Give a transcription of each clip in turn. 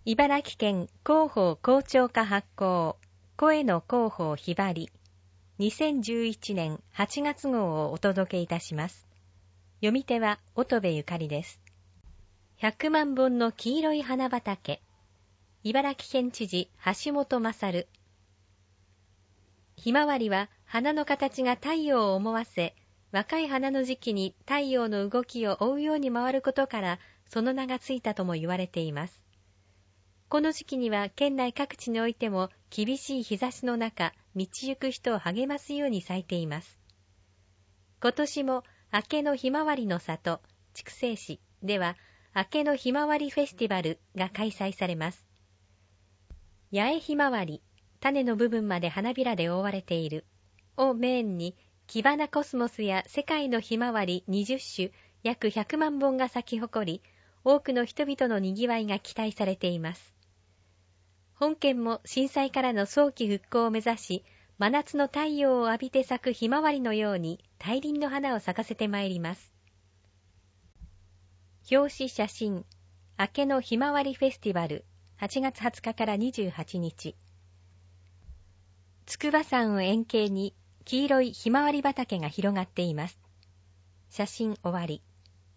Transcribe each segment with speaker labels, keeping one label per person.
Speaker 1: 茨城県広報広聴課発行、声の広報ひばり、2011年8月号をお届けいたします。読み手は乙部ゆかりです。100万本の黄色い花畑。茨城県知事橋本勝。ひまわりは花の形が太陽を思わせ、若い花の時期に太陽の動きを追うように回ることからその名がついたとも言われています。この時期には県内各地においても厳しい日差しの中、道行く人を励ますように咲いています。今年も明けのひまわりの里、筑西市では明けのひまわりフェスティバルが開催されます。八重ひまわり、種の部分まで花びらで覆われているをメインに、キバナコスモスや世界のひまわり20種、約100万本が咲き誇り、多くの人々のにぎわいが期待されています。本県も震災からの早期復興を目指し、真夏の太陽を浴びて咲くひまわりのように大輪の花を咲かせてまいります。表紙写真、明けのひまわりフェスティバル、8月20日から28日。筑波山を円形に黄色いひまわり畑が広がっています。写真終わり。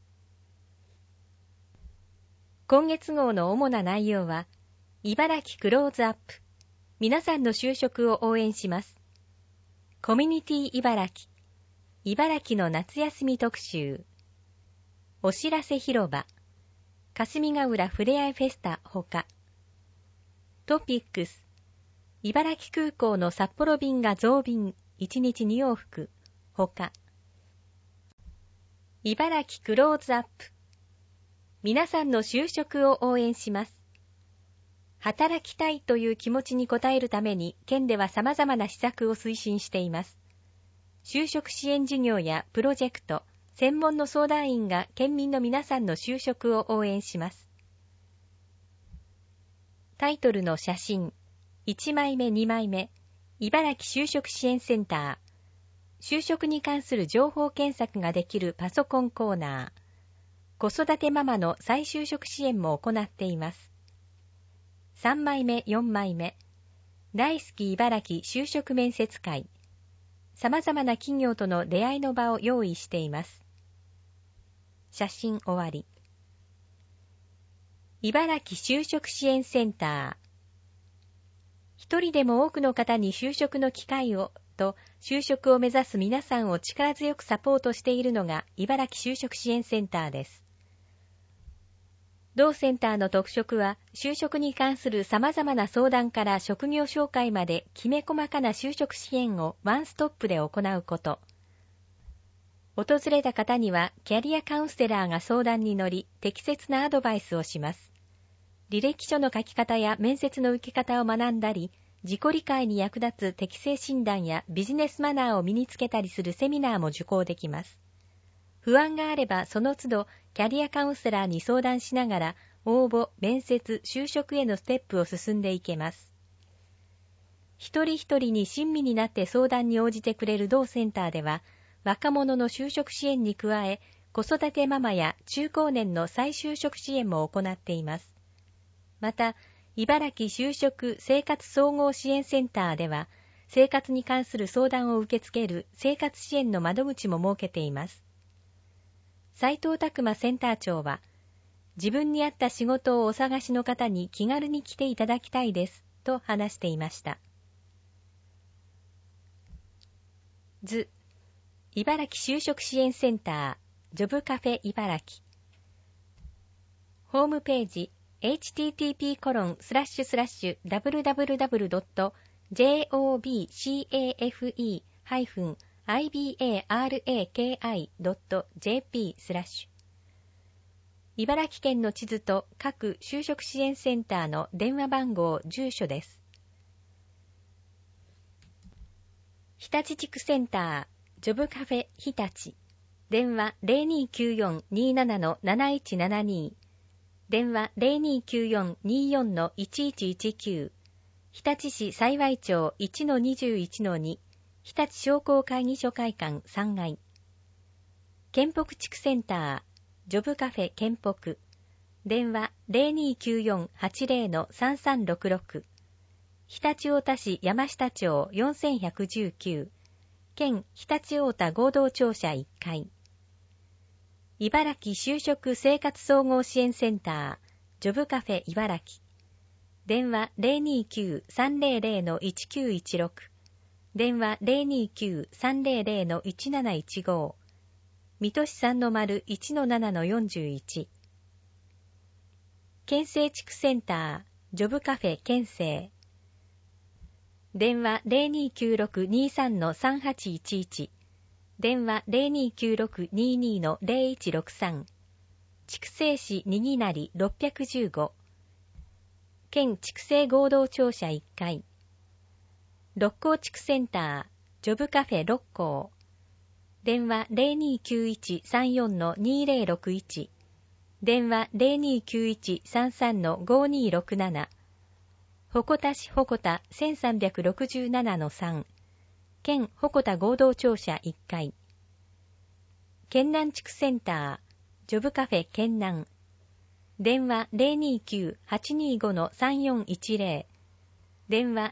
Speaker 1: 今月号の主な内容は、茨城クローズアップ。皆さんの就職を応援します。コミュニティ茨城。茨城の夏休み特集。お知らせ広場。霞ヶ浦ふれあいフェスタほか。トピックス。茨城空港の札幌便が増便。1日2往復。ほか。茨城クローズアップ。皆さんの就職を応援します。働きたいという気持ちに応えるために、県では様々な施策を推進しています。就職支援事業やプロジェクト、専門の相談員が県民の皆さんの就職を応援します。タイトルの写真、1枚目2枚目、茨城就職支援センター。就職に関する情報検索ができるパソコンコーナー。子育てママの再就職支援も行っています。3枚目4枚目、大好き茨城就職面接会。様々な企業との出会いの場を用意しています。写真終わり。茨城就職支援センター。一人でも多くの方に就職の機会をと、就職を目指す皆さんを力強くサポートしているのが茨城就職支援センターです。同センターの特色は、就職に関する様々な相談から職業紹介まできめ細かな就職支援をワンストップで行うこと。訪れた方にはキャリアカウンセラーが相談に乗り、適切なアドバイスをします。履歴書の書き方や面接の受け方を学んだり、自己理解に役立つ適性診断やビジネスマナーを身につけたりするセミナーも受講できます。不安があればその都度キャリアカウンセラーに相談しながら応募、面接、就職へのステップを進んでいけます。一人一人に親身になって相談に応じてくれる同センターでは、若者の就職支援に加え、子育てママや中高年の再就職支援も行っています。また、茨城就職生活総合支援センターでは、生活に関する相談を受け付ける生活支援の窓口も設けています。斉藤拓馬センター長は、自分に合った仕事をお探しの方に気軽に来ていただきたいです、と話していました。図、茨城就職支援センター、ジョブカフェ茨城。ホームページ、http://www.job-ibaraki.jp/ 茨城県の地図と各就職支援センターの電話番号、住所です。日立地区センター、ジョブカフェ日立。電話 0294-27-7172。電話 0294-24-1119。日立市幸町 1-21-2。日立商工会議所会館3階。県北地区センター、ジョブカフェ県北。 電話 0294-80-3366 常陸太田市山下町4119県常陸太田合同庁舎1階茨城就職生活総合支援センタージョブカフェ茨城電話 029-300-1916 電話 029-300-1715 水戸市 3-1-7-41 県政地区センタージョブカフェ県政電話 0296-23-3811 電話 0296-22-0163 筑西市にぎなり615県筑西合同庁舎1階六甲地区センタージョブカフェ六甲電話 0291-34-2061 電話 0291-33-5267 鉾田市鉾田 1367-3 県鉾田合同庁舎1階県南地区センタージョブカフェ県南電話 029-825-3410 電話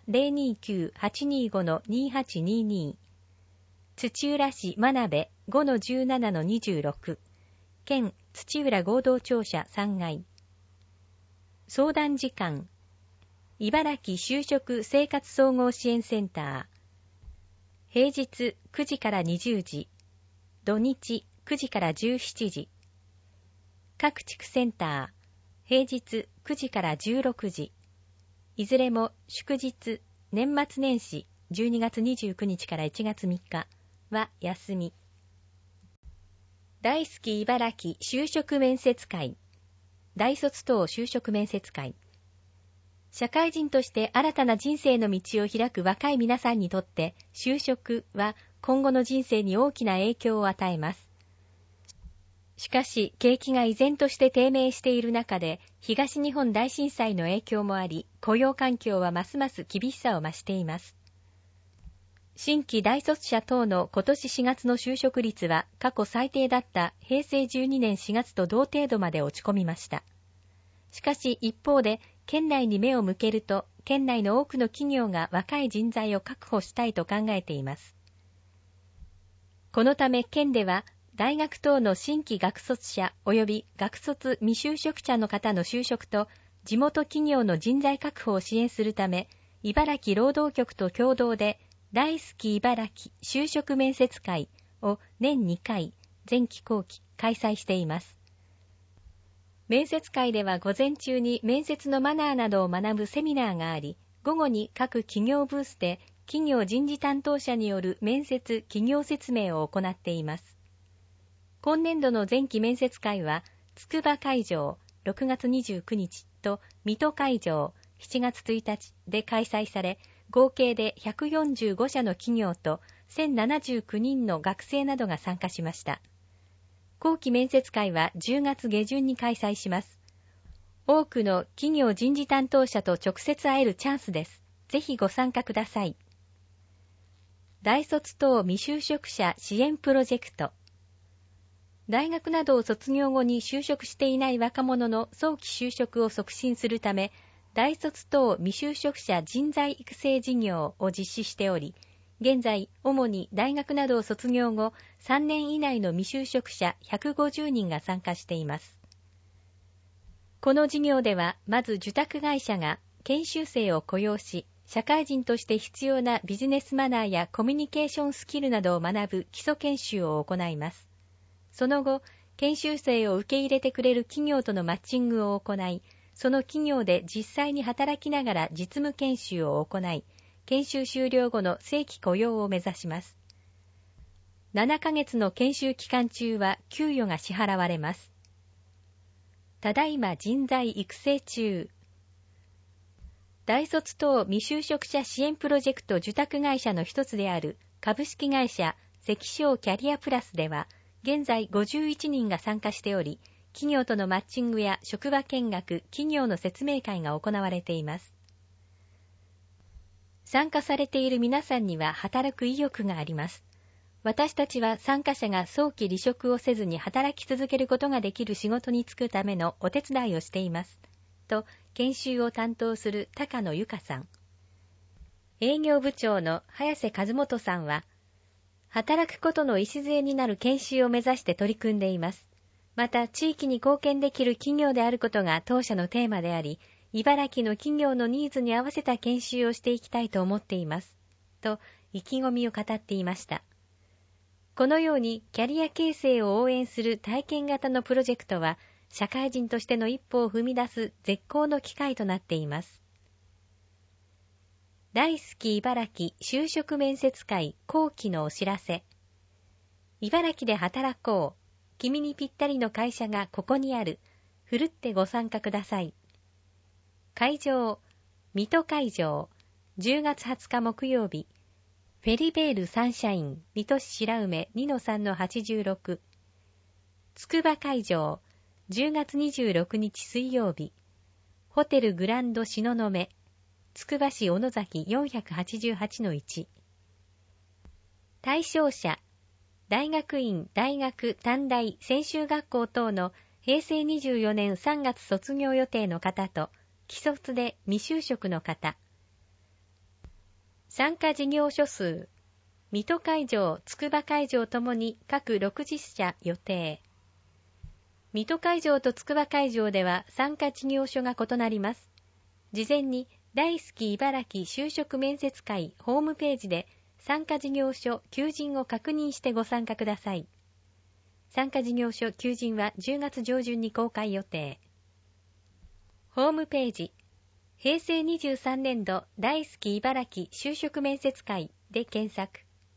Speaker 1: 029-825-2822 土浦市真鍋 5-17-26 県土浦合同庁舎3階相談時間茨城就職生活総合支援センター平日9時から20時土日9時から17時各地区センター平日9時から16時いずれも祝日年末年始12月29日から1月3日は休み大好き茨城就職面接会大卒等就職面接会社会人として新たな人生の道を開く若い皆さんにとって就職は今後の人生に大きな影響を与えます。しかし景気が依然として低迷している中で東日本大震災の影響もあり雇用環境はますます厳しさを増しています。新規大卒者等の今年4月の就職率は過去最低だった平成12年4月と同程度まで落ち込みました。しかし一方で県内に目を向けると県内の多くの企業が若い人材を確保したいと考えています。このため県では大学等の新規学卒者及び学卒未就職者の方の就職と地元企業の人材確保を支援するため茨城労働局と共同で大好き茨城就職面接会を年2回前期後期開催しています。面接会では午前中に面接のマナーなどを学ぶセミナーがあり、午後に各企業ブースで企業人事担当者による面接企業説明を行っています。今年度の前期面接会は、つくば会場6月29日と水戸会場7月1日で開催され、合計で145社の企業と1079人の学生などが参加しました。後期面接会は10月下旬に開催します。多くの企業人事担当者と直接会えるチャンスです。ぜひご参加ください。大卒等未就職者支援プロジェクト。大学などを卒業後に就職していない若者の早期就職を促進するため、大卒等未就職者人材育成事業を実施しており、現在、主に大学などを卒業後、3年以内の未就職者150人が参加しています。この事業では、まず受託会社が研修生を雇用し、社会人として必要なビジネスマナーやコミュニケーションスキルなどを学ぶ基礎研修を行います。その後、研修生を受け入れてくれる企業とのマッチングを行い、その企業で実際に働きながら実務研修を行い、研修終了後の正規雇用を目指します。7ヶ月の研修期間中は給与が支払われます。ただいま人材育成中。大卒等未就職者支援プロジェクト受託会社の一つである株式会社関商キャリアプラスでは、現在51人が参加しており、企業とのマッチングや職場見学、企業の説明会が行われています。参加されている皆さんには働く意欲があります。 私たちは参加者が早期離職をせずに働き続けることができる仕事に就くためのお手伝いをしています。と、研修を担当する高野由香さん。営業部長の早瀬和元さんは、働くことの礎になる研修を目指して取り組んでいます。また、地域に貢献できる企業であることが当社のテーマであり、茨城の企業のニーズに合わせた研修をしていきたいと思っています。と、意気込みを語っていました。このようにキャリア形成を応援する体験型のプロジェクトは、社会人としての一歩を踏み出す絶好の機会となっています。大好き茨城就職面接会後期のお知らせ。茨城で働こう。君にぴったりの会社がここにある。ふるってご参加ください。会場、水戸会場、10月20日木曜日。フェリベールサンシャイン、水戸市白梅 2-3-86。つくば会場、10月26日水曜日。ホテルグランド東雲、つくば市小野崎 488-1。対象者、大学院、大学、短大、専修学校等の平成24年3月卒業予定の方と、既卒で未就職の方。参加事業所数、水戸会場、つくば会場ともに各60社予定。水戸会場とつくば会場では参加事業所が異なります。事前に大好き茨城就職面接会ホームページで参加事業所求人を確認してご参加ください。参加事業所求人は10月上旬に公開予定。ホームページ、平成23年度大好き茨城就職面接会で検索。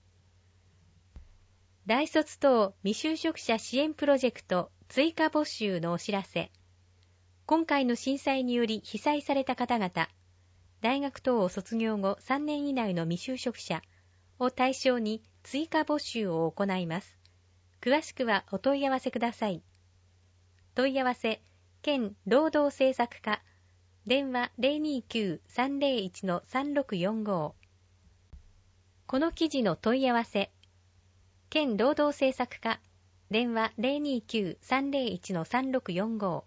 Speaker 1: 大卒等未就職者支援プロジェクト追加募集のお知らせ。今回の震災により被災された方々、大学等を卒業後3年以内の未就職者を対象に追加募集を行います。詳しくはお問い合わせください。問い合わせ、県労働政策課、電話 029-301-3645。この記事の問い合わせ、県労働政策課、電話 029-301-3645。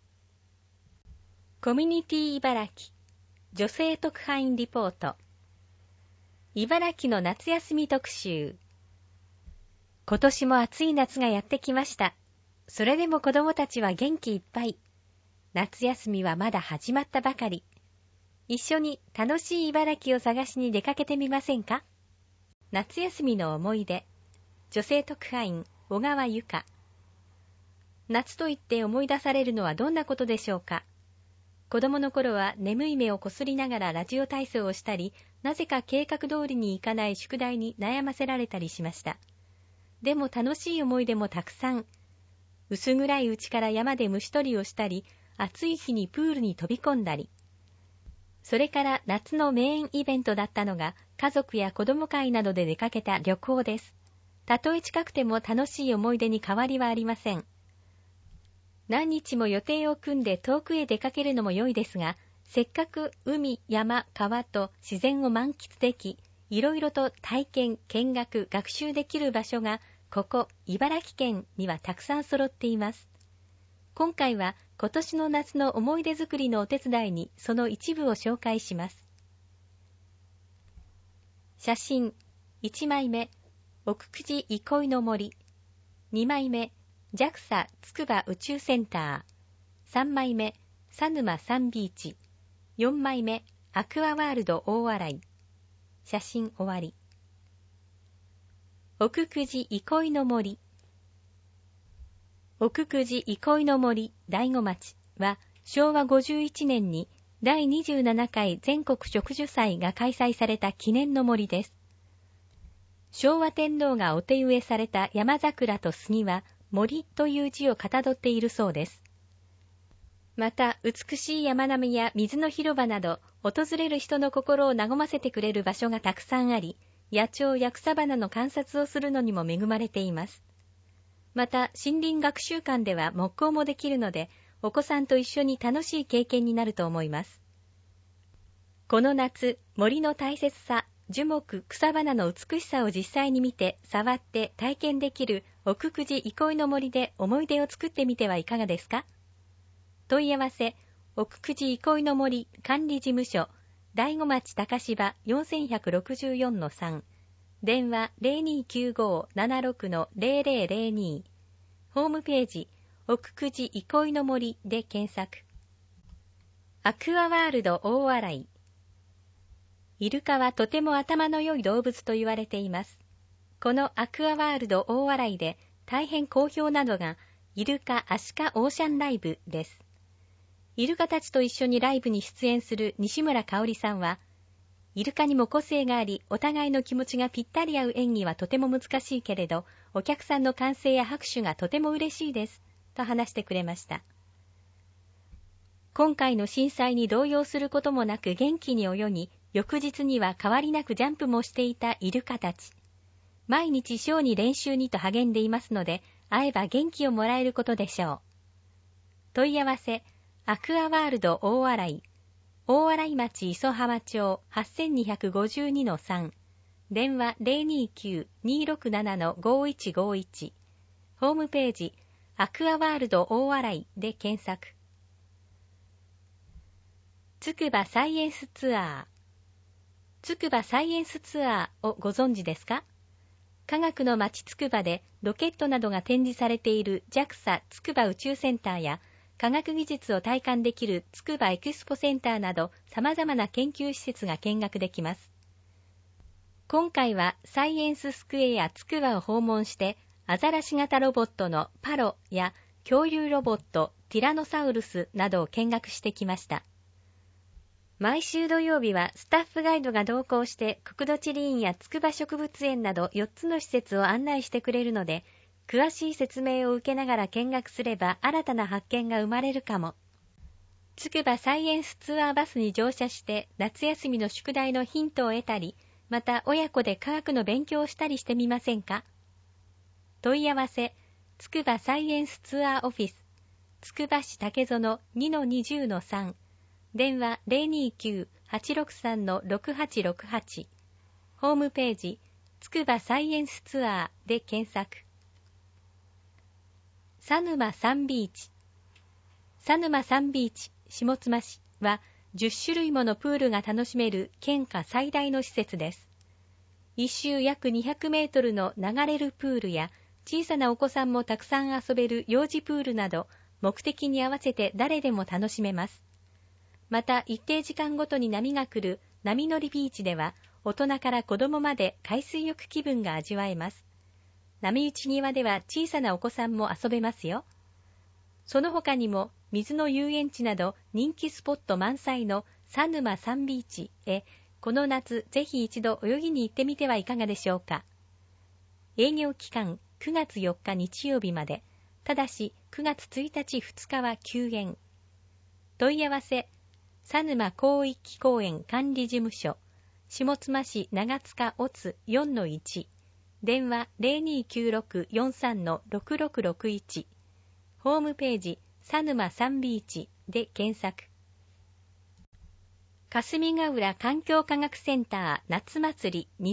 Speaker 1: コミュニティ茨城、女性特派員リポート。茨城の夏休み特集。今年も暑い夏がやってきました。それでも子どもたちは元気いっぱい。夏休みはまだ始まったばかり。一緒に楽しい茨城を探しに出かけてみませんか？夏休みの思い出。女性特派員、小川由香。夏と言って思い出されるのはどんなことでしょうか？子供の頃は眠い目をこすりながらラジオ体操をしたり、なぜか計画通りにいかない宿題に悩ませられたりしました。でも楽しい思い出もたくさん。薄暗いうちから山で虫取りをしたり、暑い日にプールに飛び込んだり。それから夏のメインイベントだったのが、家族や子供会などで出かけた旅行です。たとえ近くても楽しい思い出に変わりはありません。何日も予定を組んで遠くへ出かけるのも良いですが、せっかく海、山、川と自然を満喫でき、いろいろと体験、見学、学習できる場所が、ここ、茨城県にはたくさん揃っています。今回は今年の夏の思い出作りのお手伝いにその一部を紹介します。写真、1枚目、奥久慈憩いの森。2枚目、JAXA つくば宇宙センター。3枚目、佐沼サンビーチ。4枚目、アクアワールド大洗。写真終わり。奥久慈憩いの森。奥久慈憩いの森醍醐町は昭和51年に第27回全国植樹祭が開催された記念の森です。昭和天皇がお手植えされた山桜と杉は森という字をかたどっているそうです。また美しい山並みや水の広場など訪れる人の心を和ませてくれる場所がたくさんあり、野鳥や草花の観察をするのにも恵まれています。また森林学習館では木工もできるので、お子さんと一緒に楽しい経験になると思います。この夏、森の大切さ、 樹木、草花の美しさを実際に見て、触って体験できる奥久慈憩いの森で思い出を作ってみてはいかがですか？問い合わせ、奥久慈憩いの森管理事務所、醍醐町高芝 4164-3、電話 0295-76-0002、ホームページ、奥久慈憩いの森で検索。アクアワールド大洗。イルカはとても頭の良い動物と言われています。このアクアワールド大洗で大変好評なのが、イルカアシカオーシャンライブです。イルカたちと一緒にライブに出演する西村香織さんは、イルカにも個性があり、お互いの気持ちがぴったり合う演技はとても難しいけれど、お客さんの歓声や拍手がとても嬉しいです、と話してくれました。今回の震災に動揺することもなく元気に泳ぎ、翌日には変わりなくジャンプもしていたイルカたち。毎日ショーに練習にと励んでいますので、会えば元気をもらえることでしょう。問い合わせ、アクアワールド大洗、大洗町磯浜町 8252-3、電話 029-267-5151、ホームページ、アクアワールド大洗で検索。つくばサイエンスツアー。つくばサイエンスツアーをご存知ですか？科学の街つくばでロケットなどが展示されている JAXA つくば宇宙センターや科学技術を体感できるつくばエクスポセンターなど様々な研究施設が見学できます。今回はサイエンススクエアつくばを訪問してアザラシ型ロボットのパロや恐竜ロボットティラノサウルスなどを見学してきました。毎週土曜日はスタッフガイドが同行して国土地理院や筑波植物園など4つの施設を案内してくれるので、詳しい説明を受けながら見学すれば新たな発見が生まれるかも。筑波サイエンスツアーバスに乗車して夏休みの宿題のヒントを得たり、また親子で科学の勉強をしたりしてみませんか？問い合わせ、筑波サイエンスツアーオフィス、筑波市竹園 2-20-3、電話 029-863-6868、ホームページ、つくばサイエンスツアーで検索。佐沼サンビーチ。佐沼サンビーチ下妻市は10種類ものプールが楽しめる県下最大の施設です。一周約200メートルの流れるプールや小さなお子さんもたくさん遊べる幼児プールなど目的に合わせて誰でも楽しめます。また一定時間ごとに波が来る波乗りビーチでは大人から子供まで海水浴気分が味わえます。波打ち際では小さなお子さんも遊べますよ。その他にも水の遊園地など人気スポット満載の佐沼サンビーチへこの夏ぜひ一度泳ぎに行ってみてはいかがでしょうか。営業期間9月4日日曜日まで、ただし9月1日2日は休園。問い合わせ、佐沼広域公園管理事務所、下妻市長塚オツ 4-1、電話 0296-43-6661、ホームページ佐沼サンビーチで検索。霞ヶ浦環境科学センター夏祭り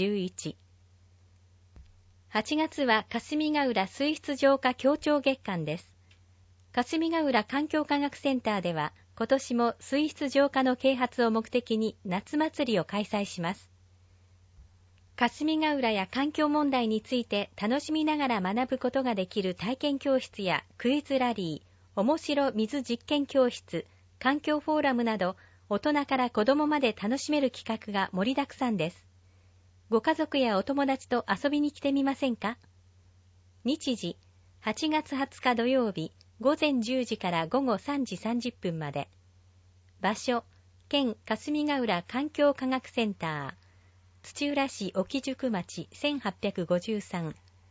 Speaker 1: 2011。8月は霞ヶ浦水質浄化協調月間です。霞ヶ浦環境科学センターでは今年も水質浄化の啓発を目的に夏祭りを開催します。霞ヶ浦や環境問題について楽しみながら学ぶことができる体験教室やクイズラリー、面白水実験教室、環境フォーラムなど大人から子供まで楽しめる企画が盛りだくさんです。ご家族やお友達と遊びに来てみませんか？日時、8月20日土曜日、午前10時から午後3時30分まで。場所、県霞ヶ浦環境科学センター、土浦市沖宿町1853。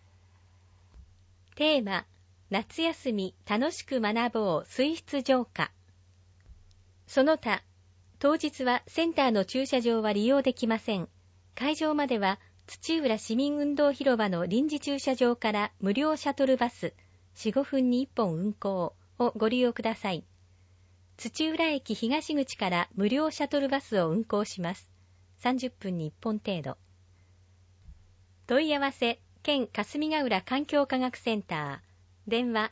Speaker 1: テーマ、夏休み楽しく学ぼう水質浄化。その他、当日はセンターの駐車場は利用できません。会場までは土浦市民運動広場の臨時駐車場から無料シャトルバス 4,5 分に1本運行をご利用ください。土浦駅東口から無料シャトルバスを運行します。 30分に1本程度。問い合わせ、県霞ヶ浦環境科学センター。電話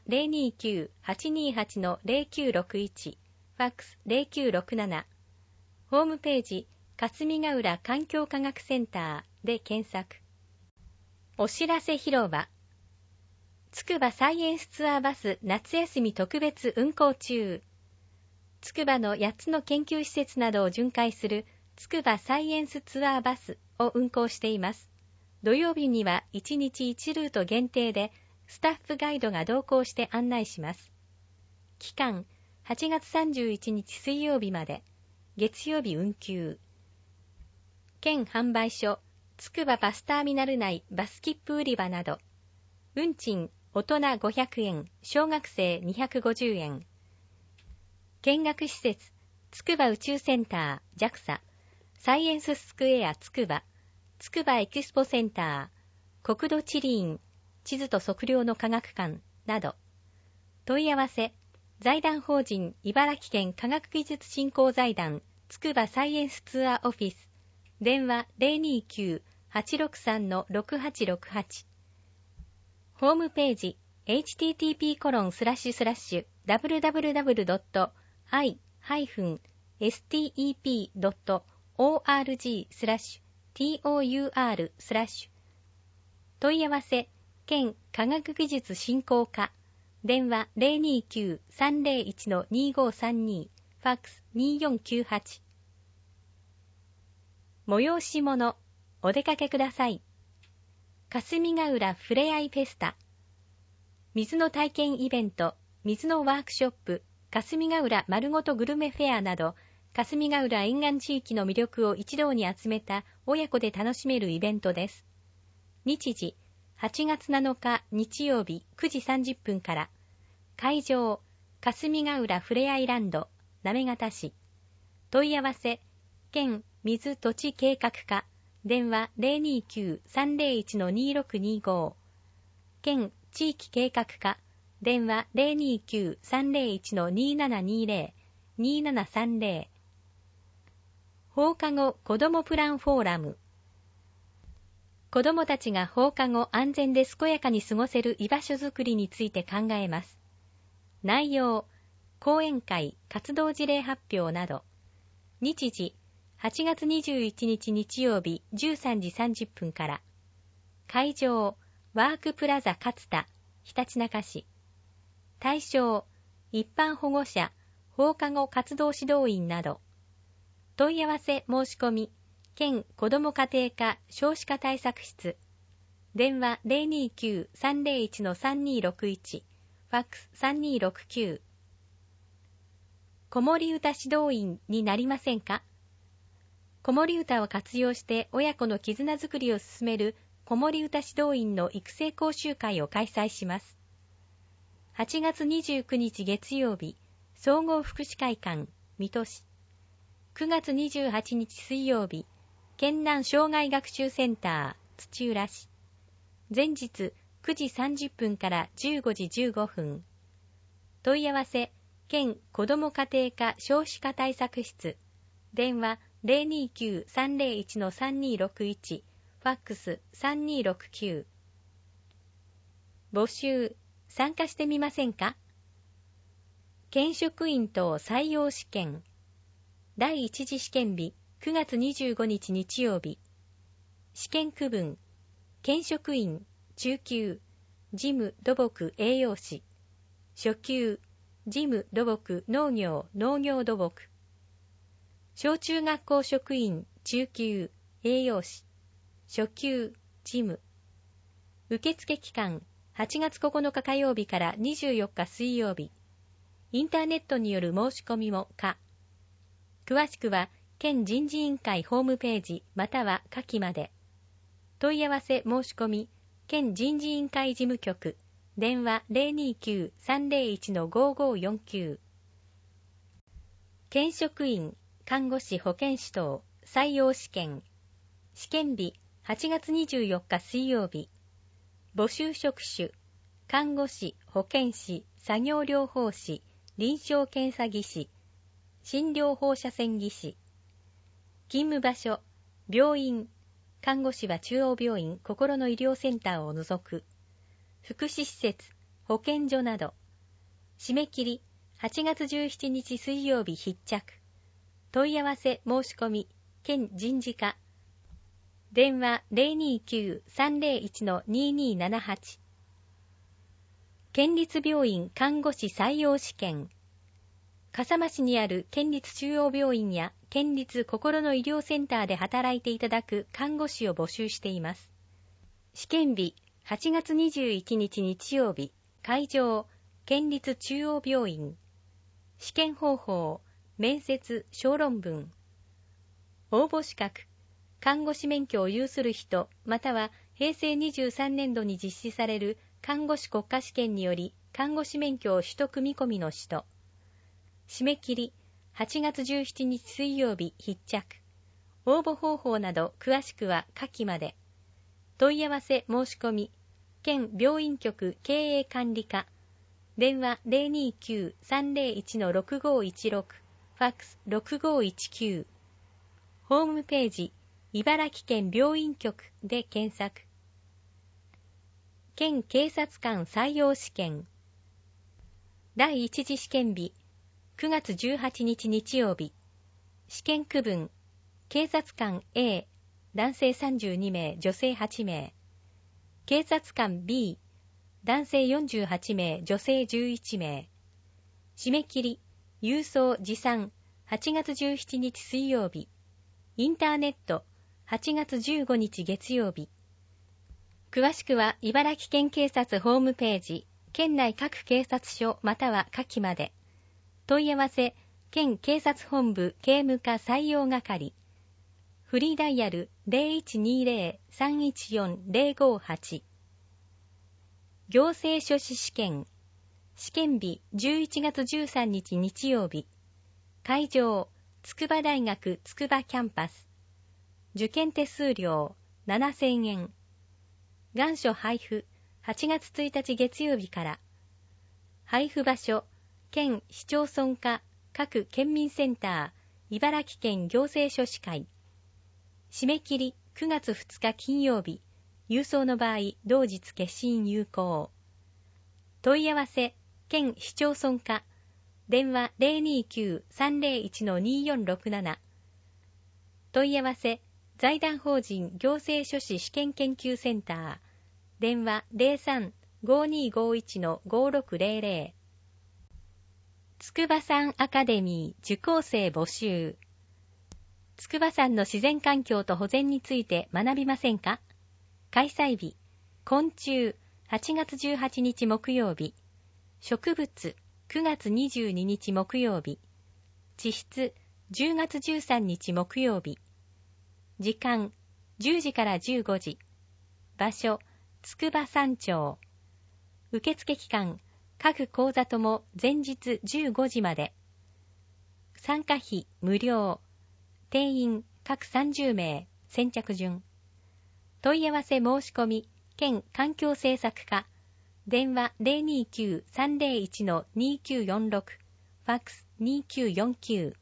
Speaker 1: 029-828-0961。ファックス 0967。ホームページ、霞ヶ浦環境科学センターで検索。お知らせ広場。つくばサイエンスツアーバス夏休み特別運行中。つくばの8つの研究施設などを巡回するつくばサイエンスツアーバスを運行しています。土曜日には1日1ルート限定でスタッフガイドが同行して案内します。期間、8月31日水曜日まで、月曜日運休。県販売所、つくばバスターミナル内バス切符売り場など、運賃、大人500円、小学生250円。見学施設、つくば宇宙センター、JAXA、サイエンススクエアつくば、つくばエキスポセンター、国土地理院、地図と測量の科学館など、問い合わせ、財団法人茨城県科学技術振興財団つくばサイエンスツアーオフィス、電話 029-863-6868。ホームページ、http://www.i-step.org/tour/問い合わせ、県科学技術振興課、電話 029-301-2532、ファックス2498。催し物、お出かけください。霞ヶ浦ふれあいフェスタ。水の体験イベント、水のワークショップ、霞ヶ浦まるごとグルメフェアなど、霞ヶ浦沿岸地域の魅力を一堂に集めた親子で楽しめるイベントです。日時、8月7日日曜日9時30分から。会場、霞ヶ浦ふれあいランド、行方市。問い合わせ、県水土地計画課、電話 029-301-2625。県地域計画課、電話 029-301-2720、2730。放課後子どもプランフォーラム。子どもたちが放課後安全で健やかに過ごせる居場所づくりについて考えます。内容、講演会、活動事例発表など。日時、8月21日日曜日13時30分から。会場、ワークプラザ勝田、ひたちなか市。対象、一般保護者、放課後活動指導員など。問い合わせ申し込み、県子ども家庭科少子化対策室。電話 029-301-3261、ファックス3269。子守歌指導員になりませんか？子守歌を活用して親子の絆づくりを進める子守歌指導員の育成講習会を開催します。8月29日月曜日、総合福祉会館、水戸市。9月28日水曜日、県南障害学習センター、土浦市。前日9時30分から15時15分。問い合わせ、県子ども家庭科少子化対策室。電話 029-301-3261、ファックス3269。募集、参加してみませんか？県職員等採用試験。第一次試験日、9月25日日曜日。試験区分、県職員、中級、事務土木栄養士。初級、事務土木農業土木。小中学校職員、中級、栄養士。初級、事務。受付期間、8月9日火曜日から24日水曜日。インターネットによる申し込みも可。詳しくは、県人事委員会ホームページまたは下記まで。問い合わせ申し込み、県人事委員会事務局、電話 029-301-5549。県職員、看護師保健師等採用試験。試験日、8月24日水曜日。募集職種、看護師、保健師、作業療法士、臨床検査技師、診療放射線技師。勤務場所、 病院、看護師は中央病院、心の医療センターを除く。福祉施設、保健所など。締め切り、8月17日水曜日必着。問い合わせ申し込み、県人事課。電話 029-301-2278。県立病院看護師採用試験。笠間市にある県立中央病院や県立心の医療センターで働いていただく看護師を募集しています。試験日、8月21日日曜日、会場、県立中央病院。試験方法、面接、小論文。応募資格、看護師免許を有する人、または平成23年度に実施される看護師国家試験により看護師免許を取得見込みの人。締め切り、8月17日水曜日必着。応募方法など詳しくは下記まで。問い合わせ申し込み、県病院局経営管理課。電話 029-301-6516、ファックス6519。ホームページ、茨城県病院局で検索。県警察官採用試験。第一次試験日、9月18日日曜日。試験区分、警察官 A、男性32名、女性8名。警察官 B、男性48名、女性11名。締め切り、郵送持参、8月17日水曜日。インターネット、8月15日月曜日。詳しくは茨城県警察ホームページ、県内各警察署または下記まで。問い合わせ、県警察本部警務課採用係。フリーダイヤル 0120-314-058。行政書士試験。試験日11月13日日曜日。会場、筑波大学筑波キャンパス。受験手数料7000円。願書配布8月1日月曜日から。配布場所、県市町村課各県民センター、茨城県行政書士会。締め切り9月2日金曜日。郵送の場合、同日消印有効。問い合わせ、県市町村課。電話 029-301-2467。問い合わせ、財団法人行政書士試験研究センター。電話 03-5251-5600。筑波山アカデミー受講生募集。筑波山の自然環境と保全について学びませんか？開催日、昆虫、8月18日木曜日。植物、9月22日木曜日。地質、10月13日木曜日。時間、10時から15時。場所、筑波山町。受付期間、各講座とも前日15時まで。参加費無料。定員各30名、先着順。問い合わせ申し込み、県環境政策課。電話 029-301-2946、ファックス2949。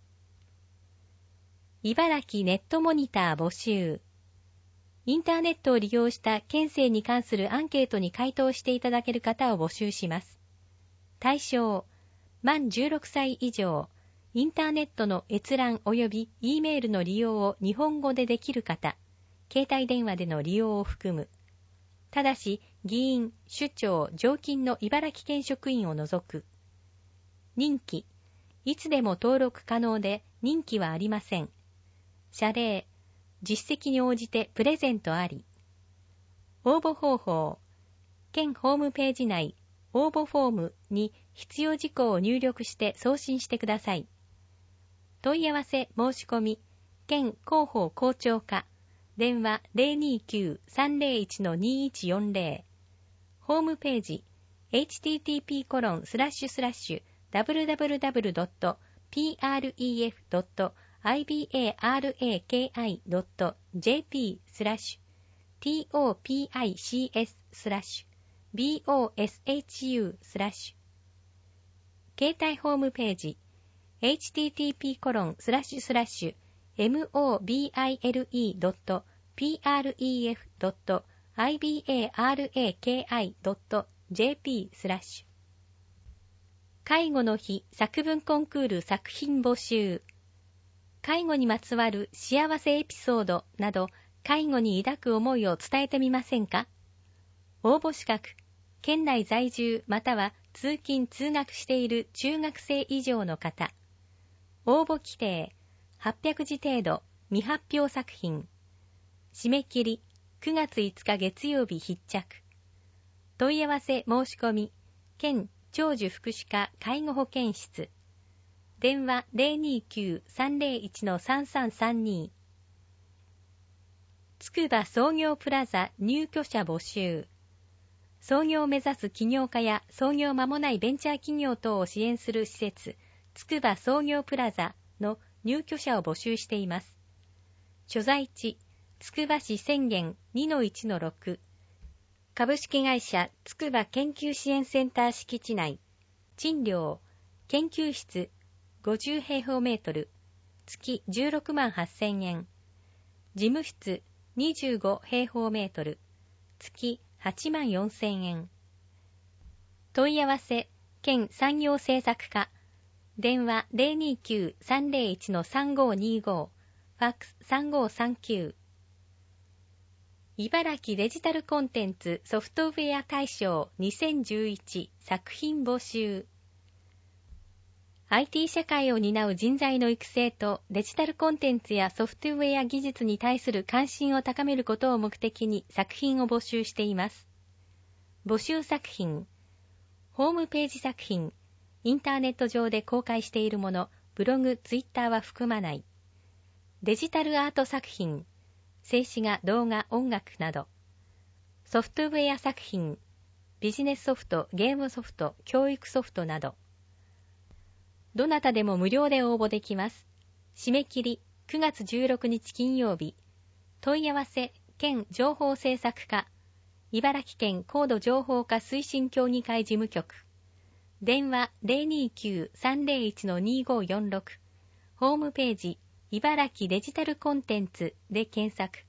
Speaker 1: 茨城ネットモニター募集。インターネットを利用した県政に関するアンケートに回答していただける方を募集します。対象、満16歳以上、インターネットの閲覧及び E メールの利用を日本語でできる方、携帯電話での利用を含む。ただし、議員、首長、常勤の茨城県職員を除く。任期、いつでも登録可能で任期はありません。謝礼、実績に応じてプレゼントあり。応募方法、県ホームページ内、応募フォームに必要事項を入力して送信してください。問い合わせ申し込み、県広報校長課。電話 029-301-2140。ホームページ http://www.prek.jp/topicS/boshu/ 携帯ホームページ http:// mobile.pref.ibaraki.jp/介護の日作文コンクール作品募集。介護にまつわる幸せエピソードなど、介護に抱く思いを伝えてみませんか？応募資格、県内在住または通勤通学している中学生以上の方。応募規定、800字程度、未発表作品。締め切り、9月5日月曜日必着。問い合わせ申し込み、県長寿福祉課介護保健室。電話 029-301-3332。つくば創業プラザ入居者募集。創業を目指す起業家や創業間もないベンチャー企業等を支援する施設、つくば創業プラザの入居者を募集しています。所在地、つくば市宣言 2-1-6。株式会社つくば研究支援センター敷地内。賃料、研究室50平方メートル、月16万8000円。事務室25平方メートル、月8万4000円。問い合わせ、県産業政策課。電話 029-301-3525。ファックス3539。茨城デジタルコンテンツソフトウェア大賞2011作品募集。IT 社会を担う人材の育成とデジタルコンテンツやソフトウェア技術に対する関心を高めることを目的に作品を募集しています。募集作品、ホームページ作品、インターネット上で公開しているもの、ブログ、ツイッターは含まない。デジタルアート作品、静止画、動画、音楽など。ソフトウェア作品、ビジネスソフト、ゲームソフト、教育ソフトなど。どなたでも無料で応募できます。締め切り9月16日金曜日。問い合わせ、県情報政策課、茨城県高度情報化推進協議会事務局。電話 029-301-2546。ホームページ、茨城デジタルコンテンツで検索。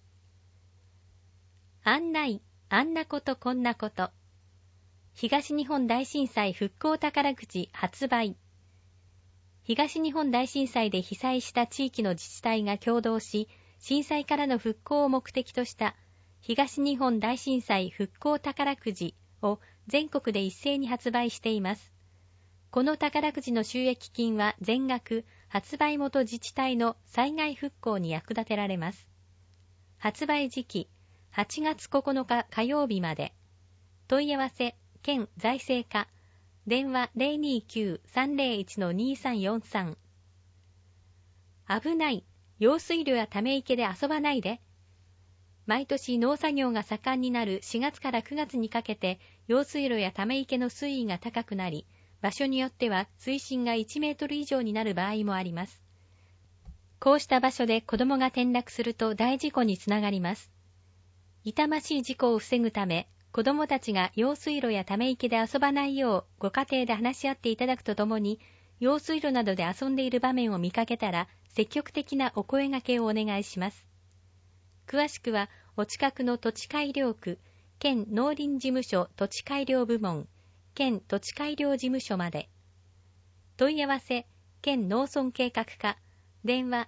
Speaker 1: 案内、あんなことこんなこと。東日本大震災復興宝くじ発売。東日本大震災で被災した地域の自治体が共同し、震災からの復興を目的とした東日本大震災復興宝くじを全国で一斉に発売しています。この宝くじの収益金は全額発売元自治体の災害復興に役立てられます。発売時期8月9日火曜日まで。問い合わせ、県財政課。電話 029-301-2343。危ない。用水路やため池で遊ばないで。毎年農作業が盛んになる4月から9月にかけて、用水路やため池の水位が高くなり、場所によっては水深が1メートル以上になる場合もあります。こうした場所で子供が転落すると大事故につながります。痛ましい事故を防ぐため、子供たちが用水路やため池で遊ばないようご家庭で話し合っていただくとともに、用水路などで遊んでいる場面を見かけたら積極的なお声掛けをお願いします。詳しくはお近くの土地改良区、県農林事務所土地改良部門、県土地改良事務所まで。問い合わせ、県農村計画課、電話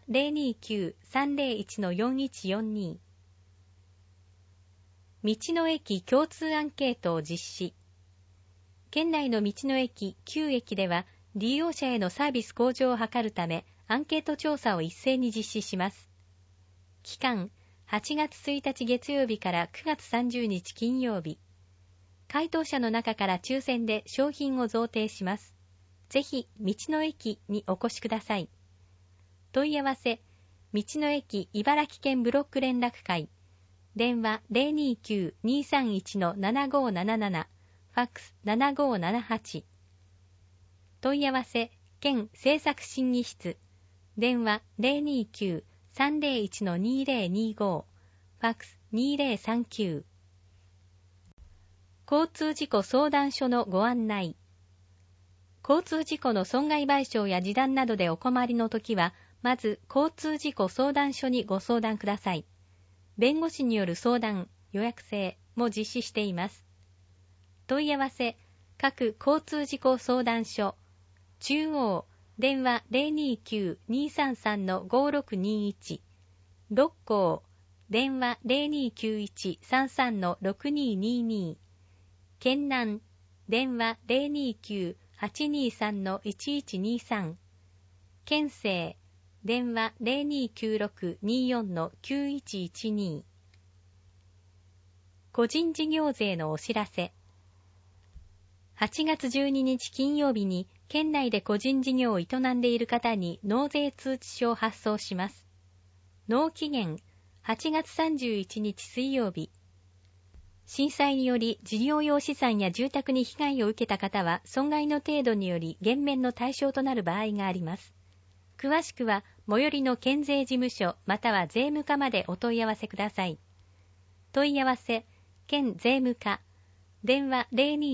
Speaker 1: 029-301-4142。道の駅共通アンケートを実施。県内の道の駅9駅では利用者へのサービス向上を図るためアンケート調査を一斉に実施します。期間8月1日月曜日から9月30日金曜日。回答者の中から抽選で商品を贈呈します。ぜひ道の駅にお越しください。問い合わせ、道の駅茨城県ブロック連絡会。電話 029-231-7577、ファックス7578。問い合わせ、県政策審議室。電話 029-301-2025、ファックス2039。交通事故相談所のご案内。交通事故の損害賠償や示談などでお困りのときは、 まず、交通事故相談所にご相談ください。弁護士による相談、予約制も実施しています。問い合わせ、各交通事故相談所、中央、電話 029-233-5621、六甲、電話 0291-33-6222、県南、電話 029-823-1123、県西、電話 029624-9112。個人事業税のお知らせ。8月12日金曜日に県内で個人事業を営んでいる方に納税通知書を発送します。納期限8月31日水曜日。震災により事業用資産や住宅に被害を受けた方は損害の程度により減免の対象となる場合があります。詳しくは最寄りの県税事務所または税務課までお問い合わせください。問い合わせ、県税務課、電話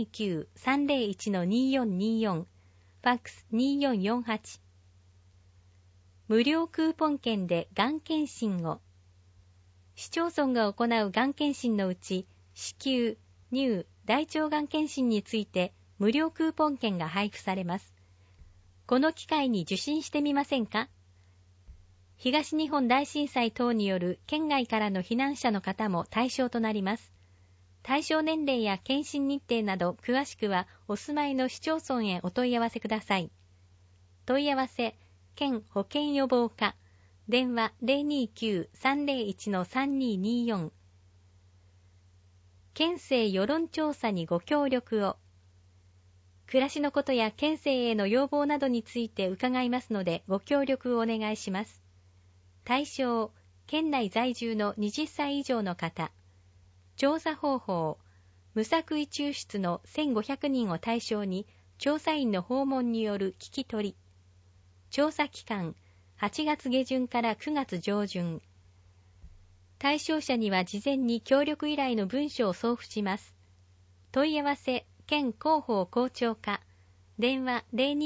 Speaker 1: 029-301-2424、ファックス2448。無料クーポン券でがん検診を。市町村が行うがん検診のうち、子宮、乳、大腸がん検診について無料クーポン券が配布されます。この機会に受診してみませんか？東日本大震災等による県外からの避難者の方も対象となります。対象年齢や検診日程など詳しくはお住まいの市町村へお問い合わせください。問い合わせ、県保健予防課、電話 029-301-3224。県政世論調査にご協力を。暮らしのことや県政への要望などについて伺いますのでご協力をお願いします。対象、県内在住の20歳以上の方。調査方法、無作為抽出の1500人を対象に調査員の訪問による聞き取り。調査期間、8月下旬から9月上旬。対象者には事前に協力依頼の文書を送付します。問い合わせ、県広報広聴課、電話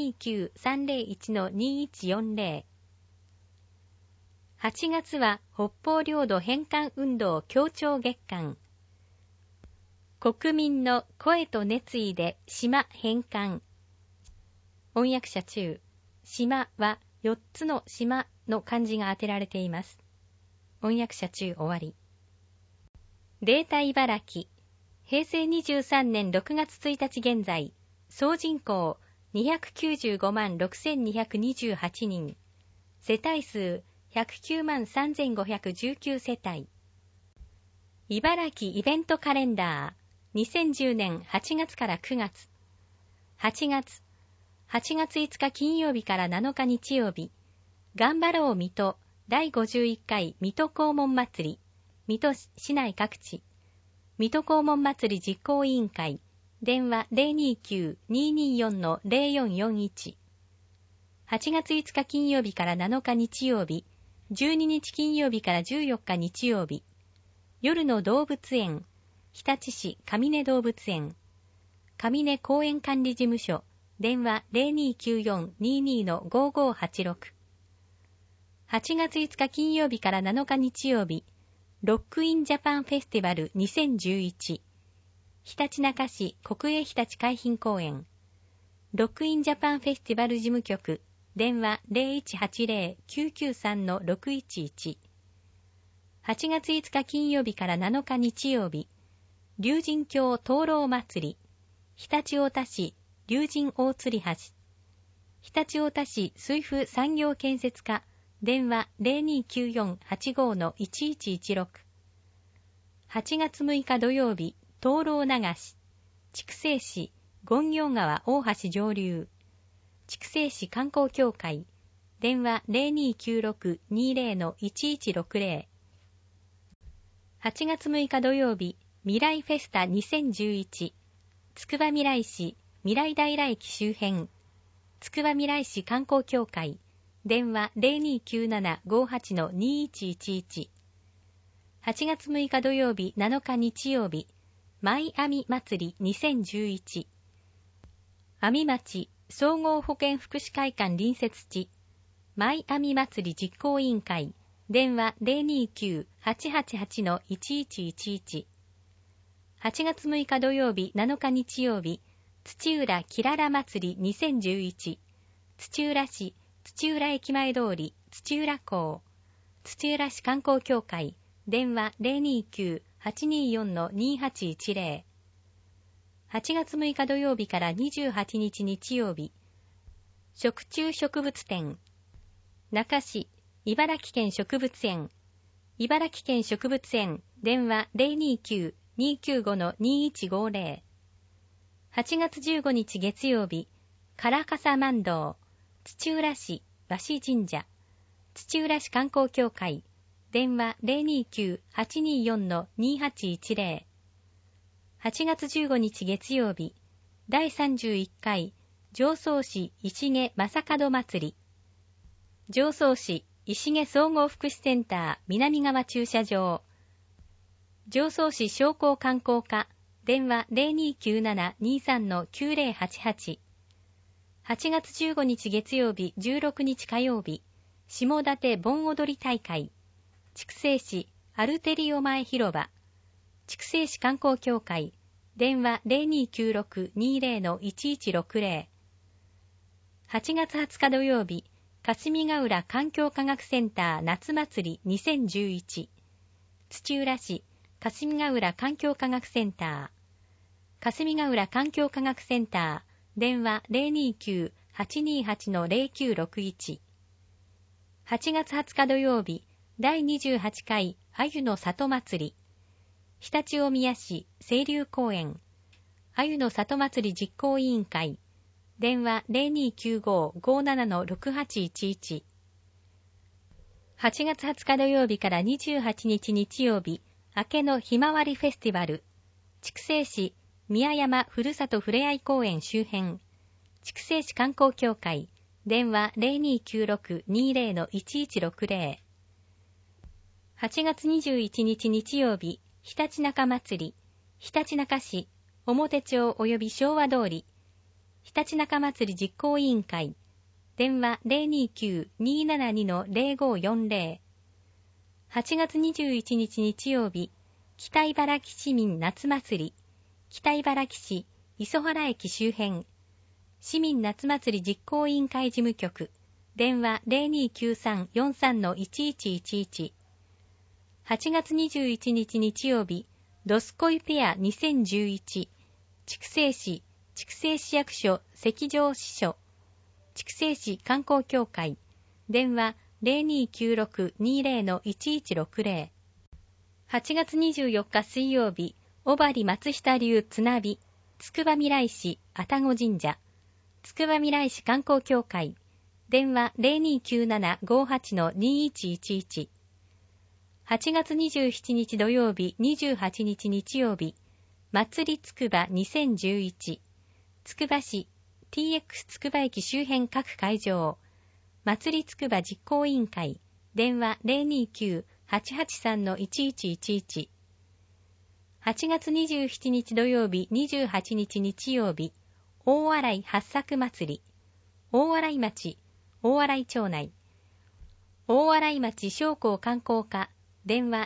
Speaker 1: 029-301-2140。8月は北方領土返還運動協調月間。国民の声と熱意で島返還。翻訳者中、島は4つの島の漢字が当てられています。翻訳者中終わり。データ茨城。平成23年6月1日現在、総人口295万6228人、世帯数109万3519世帯。茨城イベントカレンダー、2010年8月から9月。8月5日金曜日から7日日曜日、頑張ろう水戸第51回水戸黄門祭り、水戸市内各地。水戸黄門祭り実行委員会、電話 029-224-0441。8月5日金曜日から7日日曜日、12日金曜日から14日日曜日。夜の動物園、日立市上根動物園。上根公園管理事務所、電話 0294-22-5586。8月5日金曜日から7日日曜日、ロックインジャパンフェスティバル2011。ひたちなか市国営ひたち海浜公園。ロックインジャパンフェスティバル事務局。電話 0180-993-611。8月5日金曜日から7日日曜日。龍神峡灯籠祭り。常陸太田市龍神大吊橋。常陸太田市水府産業建設課。電話 0294-85-1116。8月6日土曜日、灯籠流し。筑西市、権行川大橋上流。筑西市観光協会。電話 0296-20-1160。8月6日土曜日、未来フェスタ2011。つくばみらい市、未来平駅周辺。つくばみらい市観光協会。電話 0297-58-2111。8月6日土曜日7日日曜日、マイアミ祭り2011。阿見町総合保健福祉会館隣接地、 マイアミ祭り実行委員会、電話 029-888-1111。8月6日土曜日、7日日曜日、土浦きらら祭り2011。土浦市、土浦駅前通り、土浦港。土浦市観光協会、電話 029-824-2810。8月6日土曜日から28日日曜日、食虫植物展。那珂市、茨城県植物園。茨城県植物園、電話 029-295-2150。8月15日月曜日、唐笠万堂。土浦市、和紙神社。土浦市観光協会、電話 029-824-2810。8月15日月曜日、第31回、常総市石毛正門祭り。常総市石毛総合福祉センター南側駐車場。常総市商工観光課、電話 0297-23-9088。8月15日月曜日、16日火曜日、下館盆踊り大会。筑西市アルテリオ前広場。筑西市観光協会、電話 0296-20-1160。8月20日土曜日、霞ヶ浦環境科学センター夏祭り2011。土浦市霞ヶ浦環境科学センター。霞ヶ浦環境科学センター、電話 029-828-0961。8月20日土曜日、第28回鮎の里祭り。常陸大宮市清流公園。鮎の里祭り実行委員会。電話 0295-57-6811。8月20日土曜日から28日日曜日、明けのひまわりフェスティバル。筑西市宮山ふるさとふれあい公園周辺。筑西市観光協会。電話 0296-20-1160。8月21日日曜日、ひたちなか祭り。ひたちなか市表町及び昭和通り。ひたちなか祭り実行委員会。電話 029-272-0540。8月21日日曜日、北茨城市民夏祭り。北茨城市磯原駅周辺。市民夏祭り実行委員会事務局。電話 0293-43-1111。8月21日日曜日、どすこいペア2011。筑西市筑西市役所関上支所。筑西市観光協会。電話 0296-20-1160。8月24日水曜日、小針松下流つなび。つくばみらい市愛宕神社。つくばみらい市観光協会。電話 0297-58-2111。8月27日土曜日、28日日曜日、祭りつくば2011。つくば市 TX つくば駅周辺各会場。祭りつくば実行委員会。電話 029-883-1111。8月27日土曜日、28日日曜日、大洗八作祭り。大洗町、大洗町内。大洗町商工観光課。電話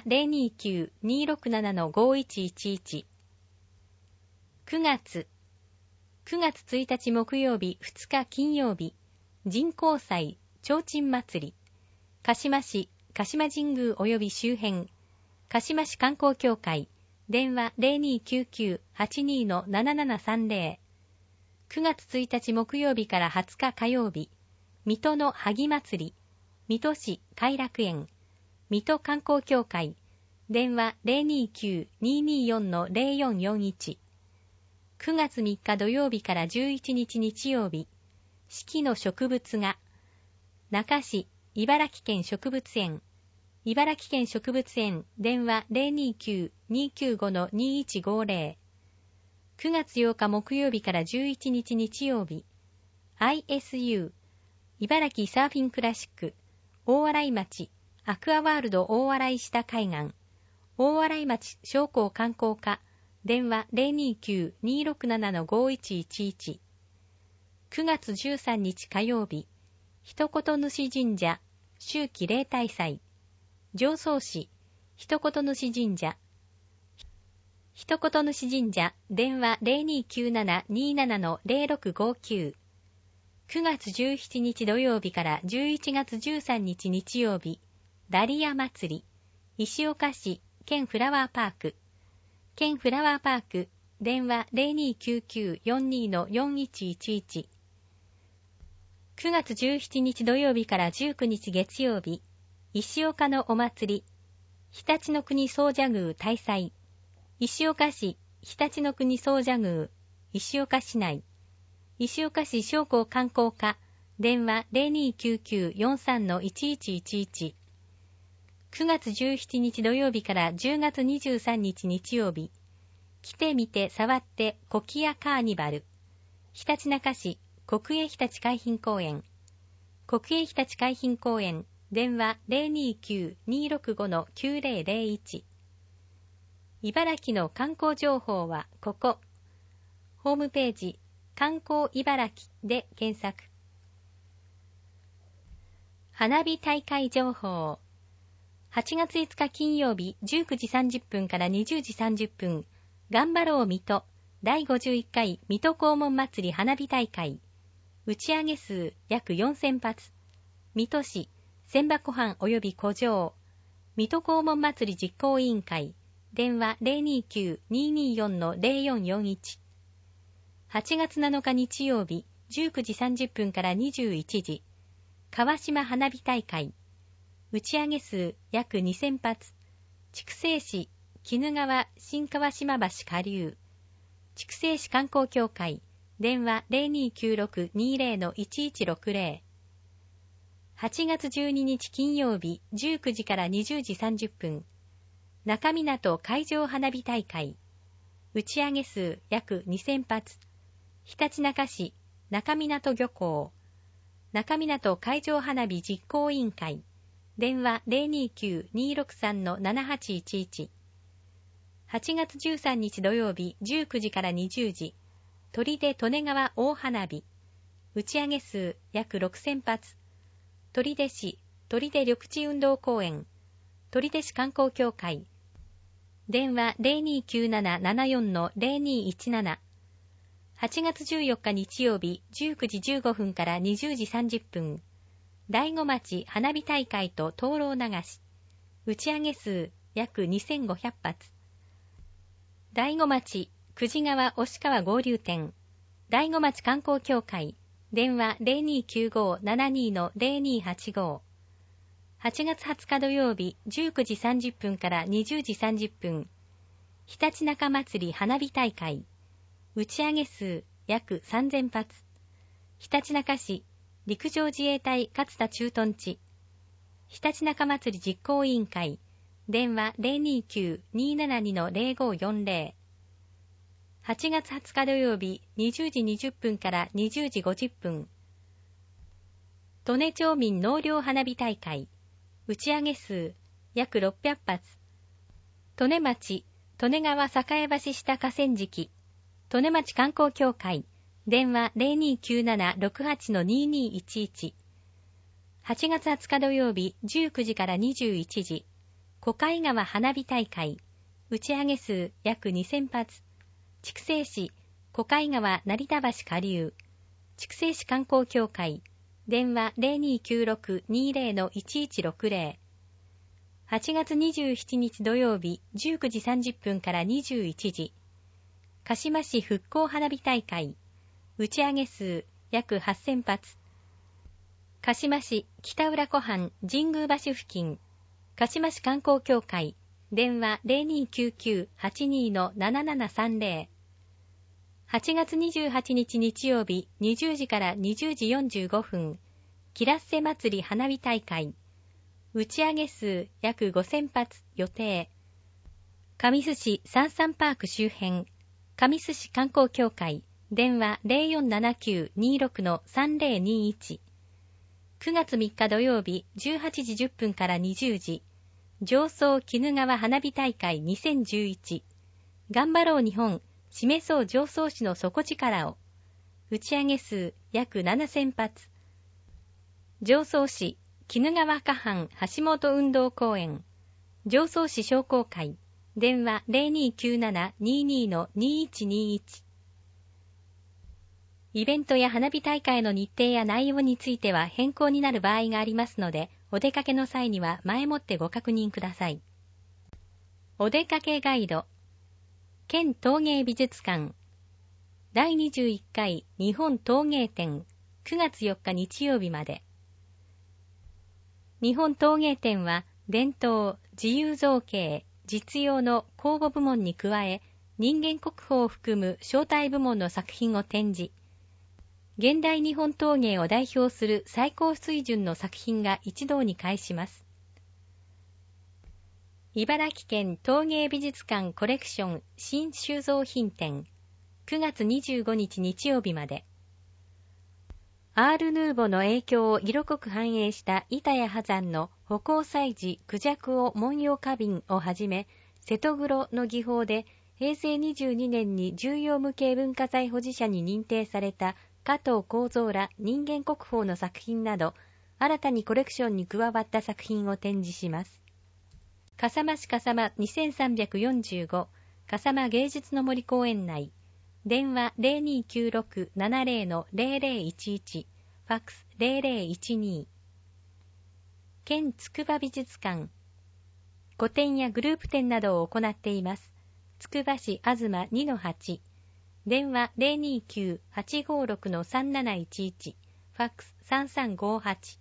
Speaker 1: 029-267-5111。9月1日木曜日、2日金曜日、神幸祭、提灯祭り。鹿島市、鹿島神宮及び周辺。鹿島市観光協会。電話 0299-82-7730。9月1日木曜日から20日火曜日、水戸の萩祭り。水戸市偕楽園。水戸観光協会。電話 029-224-0441。9月3日土曜日から11日日曜日、四季の植物画。那珂市茨城県植物園。茨城県植物園。電話 029-295-2150。9月8日木曜日から11日日曜日、ISU 茨城サーフィンクラシック。大洗町アクアワールド大洗下海岸。大洗町商工観光課。電話 029-267-5111。9月13日火曜日、 一言主神社、秋季例大祭。常総市、一言主神社。一言主神社、電話 0297-27-0659。9月17日土曜日から11月13日日曜日、ダリア祭り。石岡市、県フラワーパーク。県フラワーパーク、電話 0299-42-4111。9月17日土曜日から19日月曜日、石岡のお祭り。常陸の国総社宮大祭。石岡市、常陸の国総社宮、石岡市内。石岡市商工観光課、電話 0299-43-1111。9月17日土曜日から10月23日日曜日、来てみて触ってコキアカーニバル。ひたちなか市、国営ひたち海浜公園。国営ひたち海浜公園、電話 029-265-9001。茨城の観光情報はここ。ホームページ、観光茨城で検索。花火大会情報。8月5日金曜日19時30分から20時30分、頑張ろう水戸第51回水戸黄門祭り花火大会。打ち上げ数約4000発。水戸市、千箱藩及び古城。水戸黄門祭り実行委員会。電話 029-224-0441。8月7日日曜日19時30分から21時、川島花火大会。打ち上げ数約2000発。筑西市、鬼怒川新川島橋下流。筑西市観光協会。電話 0296-20-1160。8月12日金曜日19時から20時30分。中港海上花火大会。打ち上げ数約2000発。ひたちなか市、中港漁港。中港海上花火実行委員会。電話 029-263-7811。8月13日土曜日19時から20時、砦利根川大花火。打ち上げ数約6000発。取手市、砦緑地運動公園。取手市観光協会。電話 0297-74-0217。8月14日日曜日19時15分から20時30分。醍醐町花火大会と灯籠流し。打ち上げ数約2500発。醍醐町久慈川押川合流店。醍醐町観光協会。電話 0295-72-0285。8月20日土曜日19時30分から20時30分。ひたちなか祭り花火大会。打ち上げ数約3000発。ひたちなか市陸上自衛隊勝田駐屯地。ひたちなか祭り実行委員会。電話 029-272-0540。8月20日土曜日20時20分から20時50分。利根町民納涼花火大会。打ち上げ数約600発。利根町、利根川栄橋下河川敷。利根町観光協会。電話 0297-68-2211。8月20日土曜日19時から21時。小海川花火大会。打ち上げ数約2000発。筑西市、小海川成田橋下流。筑西市観光協会。電話 0296-20-1160。8月27日土曜日19時30分から21時。鹿島市復興花火大会。打ち上げ数約8000発。鹿島市北浦湖畔神宮橋付近。鹿島市観光協会。電話 0299-82-7730。8月28日日曜日20時から20時45分。きらっせ祭り花火大会。打ち上げ数約5000発予定。神栖市サンサンパーク周辺。神栖市観光協会。電話 0479-26-3021。9月3日土曜日18時10分から20時。上総鬼怒川花火大会2011。頑張ろう日本。示そう上総市の底力を。打ち上げ数約7000発。 常総市鬼怒川河畔橋本運動公園、常総市商工会、電話 0297-22-2121。イベントや花火大会の日程や内容については変更になる場合がありますので、お出かけの際には前もってご確認ください。お出かけガイド、県陶芸美術館、第21回日本陶芸展、9月4日日曜日まで。日本陶芸展は、伝統、自由造形、実用の公募部門に加え、人間国宝を含む招待部門の作品を展示。現代日本陶芸を代表する最高水準の作品が一堂に会します。茨城県陶芸美術館コレクション新収蔵品展、9月25日日曜日まで。アール・ヌーボの影響を色濃く反映した板谷波山の葆光彩磁孔雀を文様花瓶をはじめ、瀬戸黒の技法で平成22年に重要無形文化財保持者に認定された加藤幸三ら人間国宝の作品など、新たにコレクションに加わった作品を展示します。笠間市笠間2345笠間芸術の森公園内、電話 0296-70-0011、ファックス0012。県筑波美術館、個展やグループ展などを行っています。つくば市東 2-8、電話 029-856-3711、ファックス3358。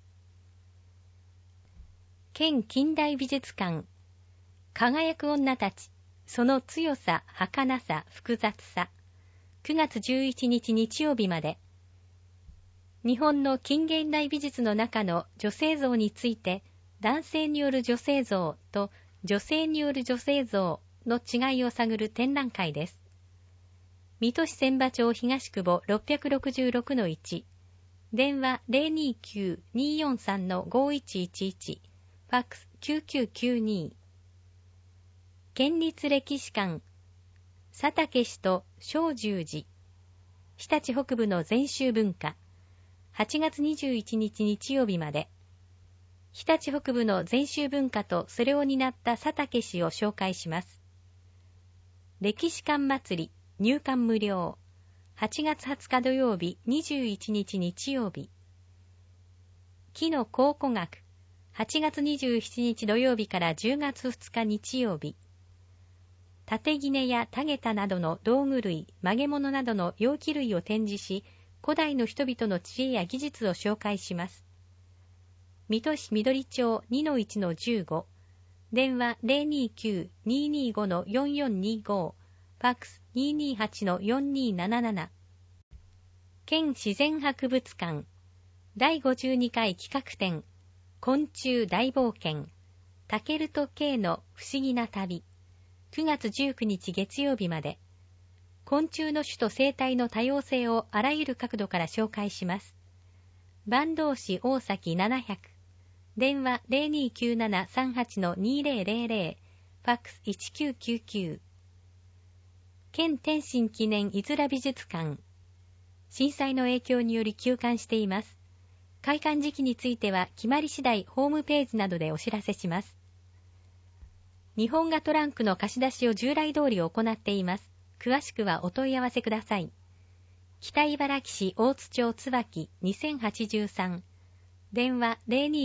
Speaker 1: 県近代美術館、輝く女たち、その強さ、儚さ、複雑さ。9月11日日曜日まで。日本の近現代美術の中の女性像について、男性による女性像と女性による女性像の違いを探る展覧会です。水戸市千葉町東久保 666-1、電話 029-243-5111、ファックス9992。県立歴史館、佐竹氏と正十寺、日立北部の禅宗文化、8月21日日曜日まで。日立北部の禅宗文化とそれを担った佐竹氏を紹介します。歴史館祭り、入館無料。8月20日土曜日、21日日曜日。木の考古学、8月27日土曜日から10月2日日曜日。縦杵やタゲタなどの道具類、曲げ物などの容器類を展示し、古代の人々の知恵や技術を紹介します。水戸市緑町 2-1-15、電話 029-225-4425、ファックス 228-4277。県自然博物館、第52回企画展、昆虫大冒険、タケルと K の不思議な旅。9月19日月曜日まで。昆虫の種と生態の多様性をあらゆる角度から紹介します。坂東市大崎700、電話 029738-2000、ファックス1999。県天津記念いずら美術館、震災の影響により休館しています。開館時期については決まり次第ホームページなどでお知らせします。日本画トランクの貸し出しを従来通り行っています。詳しくはお問い合わせください。北茨城市大津町椿2083、電話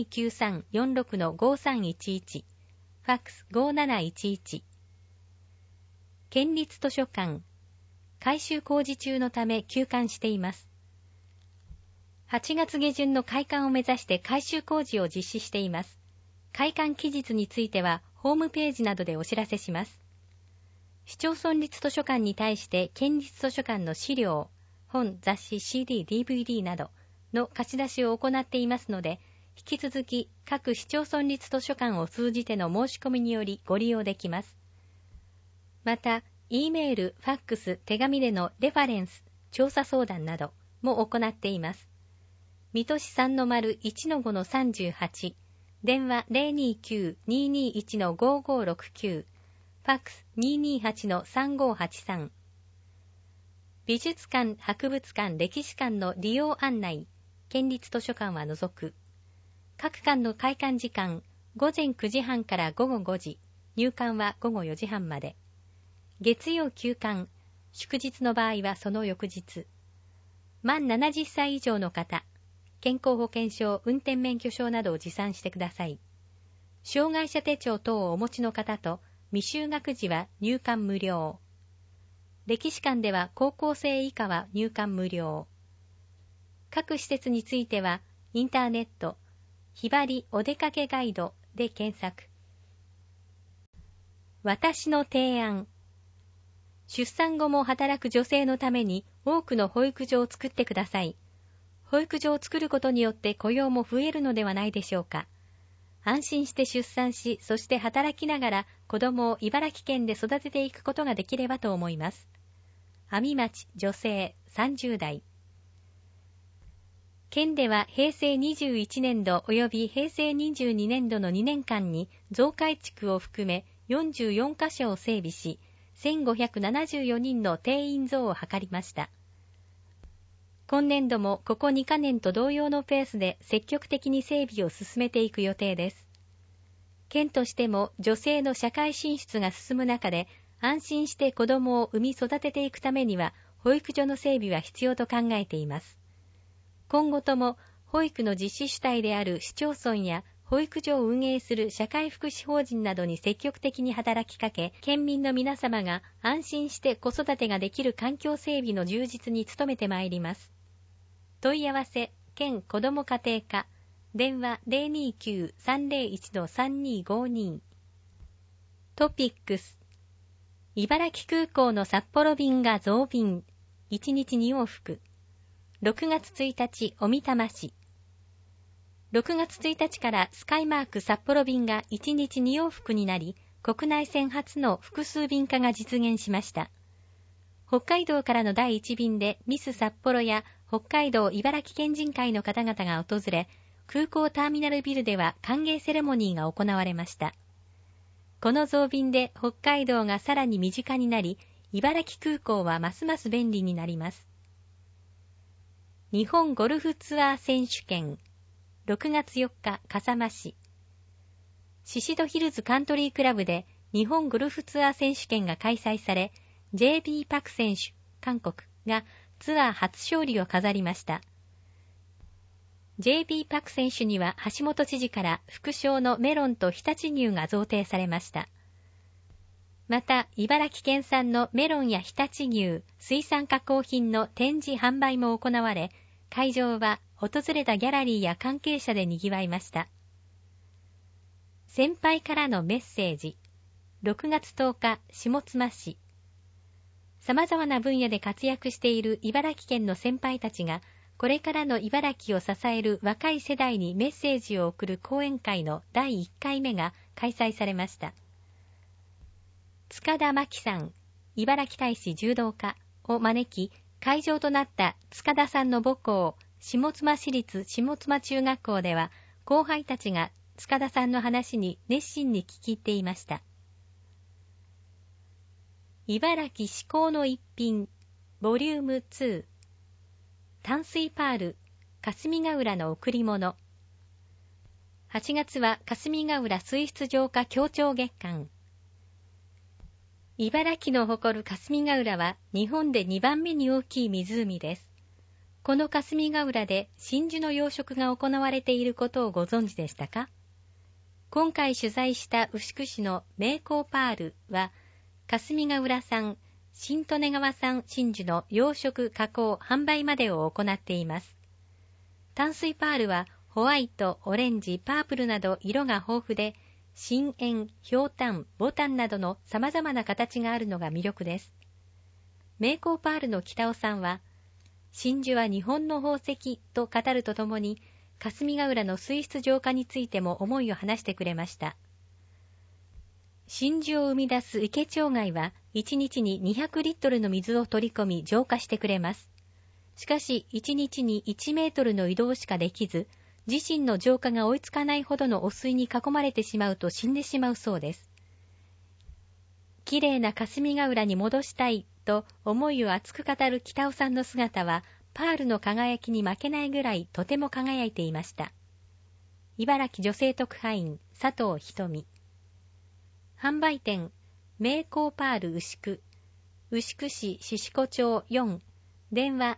Speaker 1: 0293-46-5311、ファックス5711。県立図書館、改修工事中のため休館しています。8月下旬の開館を目指して改修工事を実施しています。開館期日については、ホームページなどでお知らせします。市町村立図書館に対して県立図書館の資料、本、雑誌、CD、DVD などの貸し出しを行っていますので、引き続き各市町村立図書館を通じての申し込みによりご利用できます。また、E メール、ファックス、手紙でのレファレンス、調査相談なども行っています。水戸市 3-1-5-38、電話 029-221-5569、ファックス 228-3583。美術館、博物館、歴史館の利用案内、県立図書館は除く。 各館の開館時間、午前9時半から午後5時、入館は午後4時半まで。月曜休館、祝日の場合はその翌日。満70歳以上の方、健康保険証、運転免許証などを持参してください。障害者手帳等をお持ちの方と、未就学時は入館無料。歴史館では高校生以下は入館無料。各施設については、インターネット、ひばりお出かけガイドで検索。私の提案。出産後も働く女性のために多くの保育所を作ってください。保育所を作ることによって雇用も増えるのではないでしょうか。安心して出産し、そして働きながら子供を茨城県で育てていくことができればと思います。阿見町女性30代。県では平成21年度及び平成22年度の2年間に増改築を含め44カ所を整備し、1574人の定員増を図りました。今年度もここ2カ年と同様のペースで積極的に整備を進めていく予定です。県としても女性の社会進出が進む中で安心して子供を産み育てていくためには保育所の整備は必要と考えています。今後とも保育の実施主体である市町村や保育所を運営する社会福祉法人などに積極的に働きかけ、県民の皆様が安心して子育てができる環境整備の充実に努めてまいります。問い合わせ、県子ども家庭課、電話 029-301-3252。トピックス。茨城空港の札幌便が増便、1日2往復。6月1日、小美玉市。6月1日からスカイマーク札幌便が1日2往復になり、国内線初の複数便化が実現しました。北海道からの第1便でミス札幌や北海道茨城県人会の方々が訪れ、空港ターミナルビルでは歓迎セレモニーが行われました。この増便で北海道がさらに身近になり、茨城空港はますます便利になります。日本ゴルフツアー選手権6月4日笠間市。シシドヒルズカントリークラブで日本ゴルフツアー選手権が開催され、JB パク選手、韓国がツアー初勝利を飾りました。JB パク選手には橋本知事から副賞のメロンと常陸牛が贈呈されました。また、茨城県産のメロンや常陸牛、水産加工品の展示販売も行われ、会場は訪れたギャラリーや関係者で賑わいました。先輩からのメッセージ。6月10日、下妻市。様々な分野で活躍している茨城県の先輩たちが、これからの茨城を支える若い世代にメッセージを送る講演会の第1回目が開催されました。塚田真希さん、茨城大使柔道家を招き、会場となった塚田さんの母校、下妻市立下妻中学校では、後輩たちが塚田さんの話に熱心に聞き入っていました。茨城至高の一品、ボリューム2。淡水パール、霞ヶ浦の贈り物。8月は霞ヶ浦水質浄化協調月間。茨城の誇る霞ヶ浦は日本で2番目に大きい湖です。この霞ヶ浦で真珠の養殖が行われていることをご存知でしたか？今回取材した牛久市の名工パールは、霞ヶ浦産、新利根川産真珠の養殖、加工、販売までを行っています。淡水パールはホワイト、オレンジ、パープルなど色が豊富で、真円、ひょうたん、ボタンなどの様々な形があるのが魅力です。名工パールの北尾さんは、真珠は日本の宝石と語るとともに、霞ヶ浦の水質浄化についても思いを話してくれました。真珠を生み出す池町貝は1日に200リットルの水を取り込み浄化してくれます。しかし1日に1メートルの移動しかできず、自身の浄化が追いつかないほどの汚水に囲まれてしまうと死んでしまうそうです。きれいな霞ヶ浦に戻したいと思いを熱く語る北尾さんの姿は、パールの輝きに負けないぐらいとても輝いていました。 茨城女性特派員佐藤瞳。販売店名工パール牛久、牛久市獅子子町4、電話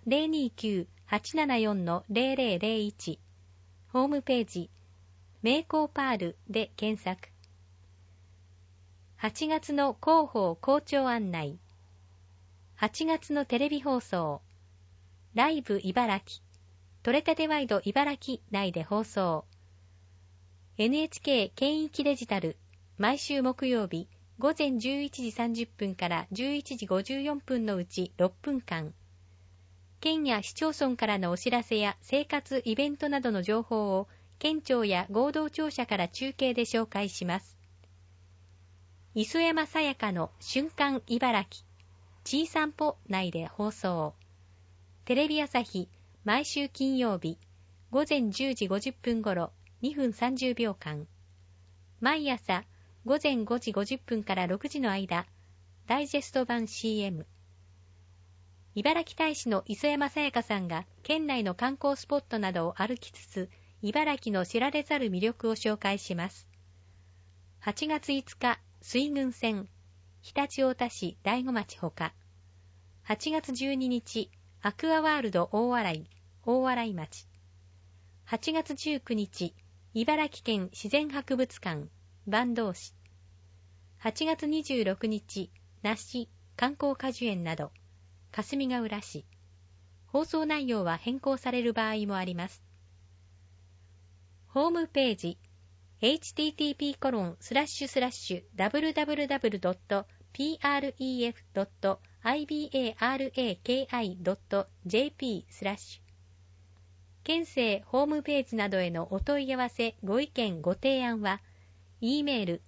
Speaker 1: 029-874-0001、ホームページ名工パールで検索。8月の広報校長案内。8月のテレビ放送ライブ茨城、取れたてワイド茨城内で放送。NHK 県域デジタル、毎週木曜日午前11時30分から11時54分のうち6分間、県や市町村からのお知らせや生活イベントなどの情報を県庁や合同庁舎から中継で紹介します。磯山さやかの瞬間茨城、ちいさんぽ内で放送。テレビ朝日、毎週金曜日午前10時50分頃2分30秒間、毎朝午前5時50分から6時の間、ダイジェスト版 CM。茨城大使の磯山さやかさんが県内の観光スポットなどを歩きつつ、茨城の知られざる魅力を紹介します。8月5日、水郡線、常陸太田市大子町ほか。8月12日、アクアワールド大洗町。8月19日、茨城県自然博物館、坂東市。8月26日、梨、観光果樹園など、霞ヶ浦市。放送内容は変更される場合もあります。ホームページ、http://www.pref.ibaraki.jp/ 県政ホームページなどへのお問い合わせご意見ご提案は E メール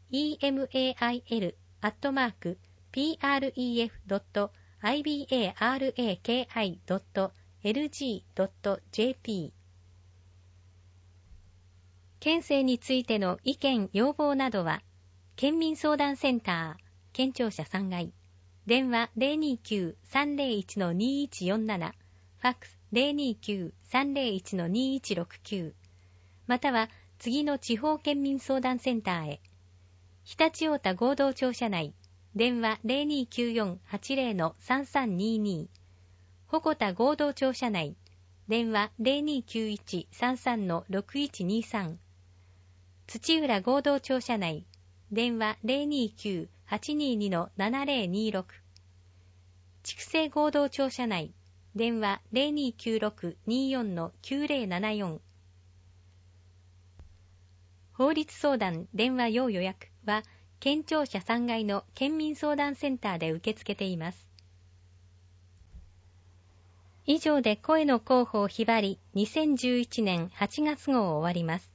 Speaker 1: email@pref.ibaraki.lg.jp。 県政についての意見要望などは県民相談センター県庁舎3階、電話 029-301-2147、ファックス 029-301-2169、または次の地方県民相談センターへ。常陸太田合同庁舎内、電話 0294-80-3322、鉾田合同庁舎内、電話 0291-33-6123、土浦合同庁舎内、電話 029-822-7026、筑西合同庁舎内、電話 0296-24-9074。法律相談電話要予約は県庁舎3階の県民相談センターで受け付けています。以上で声の広報ひばり2011年8月号を終わります。